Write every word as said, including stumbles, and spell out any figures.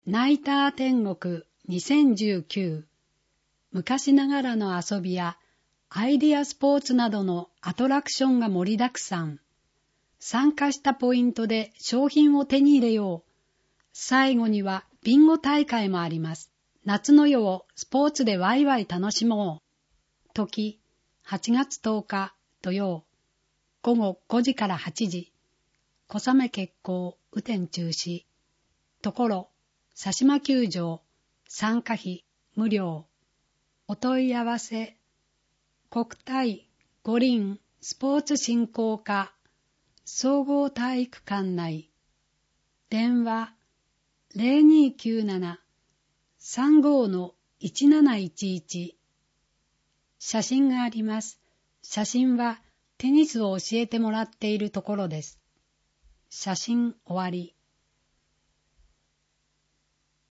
ナイター天国にせんじゅうきゅう、昔ながらの遊びやアイディアスポーツなどのアトラクションが盛りだくさん。参加したポイントで商品を手に入れよう。最後にはビンゴ大会もあります。夏の夜をスポーツでワイワイ楽しもう。時、はちがつとおか土曜、午後ごじからはちじ。小雨決行、雨天中止。ところ、佐島球場、参加費無料。お問い合わせ、国体五輪スポーツ振興課、総合体育館内。電話、ゼロにきゅうなな さんご いちなないちいち。写真があります。写真はテニスを教えてもらっているところです。写真終わり。